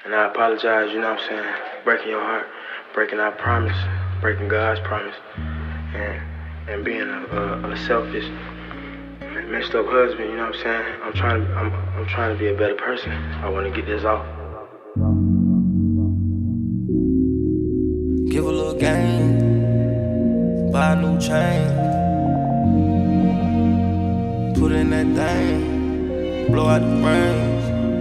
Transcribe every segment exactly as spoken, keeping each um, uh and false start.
And I apologize, you know what I'm saying? Breaking your heart, breaking our promise, breaking God's promise, and and being a, a, a selfish, messed up husband, you know what I'm saying? I'm trying to I'm I'm trying to be a better person. I want to get this off. Give a little game, buy a new chain, put in that thing, blow out the brains.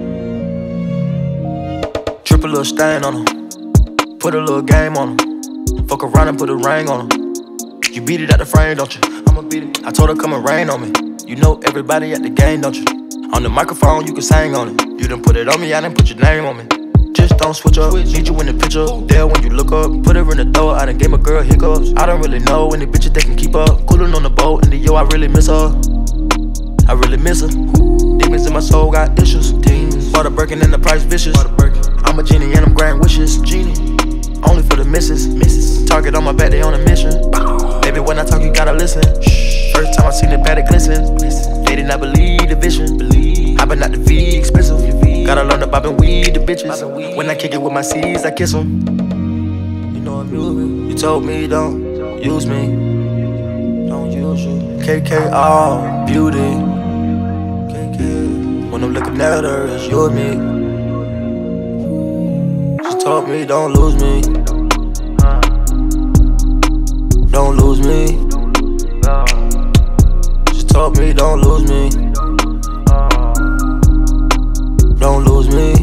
Trip a little stain on her, put a little game on her. Fuck around and put a ring on her. You beat it at the frame, don't you? I'ma beat it. I told her come and rain on me. You know everybody at the game, don't you? On the microphone, you can sing on it. You done put it on me, I done put your name on me. Just don't switch up, need you in the picture. There when you look up, put her in the door. I done gave my girl hiccups. I don't really know any bitches that can keep up. Coolin' on the boat, and the yo, I really miss her. I really miss her. Demons in my soul got issues. Bought a Birkin and the price vicious. I'm a genie and I'm granting wishes. Genie, only for the misses. Misses. Target on my back, they on a mission. Baby, when I talk, you gotta listen. First time I seen the bad, it glisten. They did not believe the vision. I been out the V, expensive. Gotta learn to bob and weed the bitches. When I kick it with my C's, I kiss them. You know I'm moving. You told me don't use me. Don't use you. K K R, beauty. K K. When I'm looking at her, it's you and me. She told me don't lose me. Don't lose me. She told me don't lose me. Don't lose me.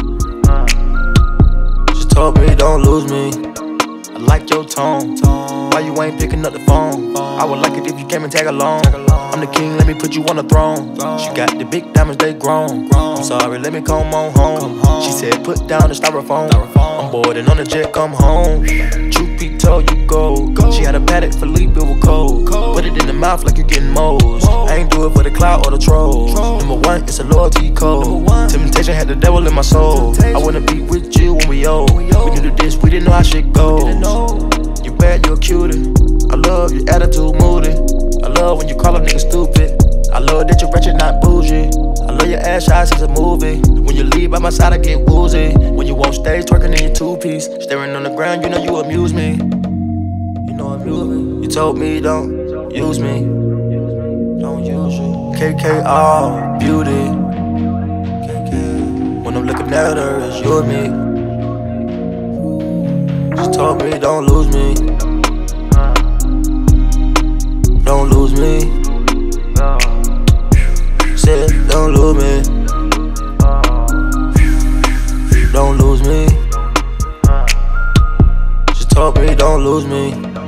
She told me don't lose me. I like your tone. Why you ain't picking up the phone? I would like it if you came and tag along. I'm the king, let me put you on the throne. She got the big diamonds, they grown. I'm sorry, let me come on home. She said put down the styrofoam. I'm bored and on the jet, come home. Truth be told, you go. She had a Patek Philippe, it was cold. Put it in the mouth like you getting moles. I ain't do it for the clout or the trolls. Number one, it's a loyalty code. Temptation had the devil in my soul. I wanna be with you when we old. We knew the this, we didn't know how shit goes. You bad, you a cutie. I love your attitude, moody. I love when you call a nigga stupid. I love that you're wretched, not bougie. I love your ass shots, it's a movie. When you leave by my side, I get woozy. When you on stage, twerking in your two-piece. Staring on the ground, you know you amuse me. You know I'm moving. You told me don't use me. Don't use you. K K R, beauty. K K. When I'm looking at her, it's you and me. She told me don't lose me. Don't lose me. Said don't lose me. Don't lose me. She told me don't lose me.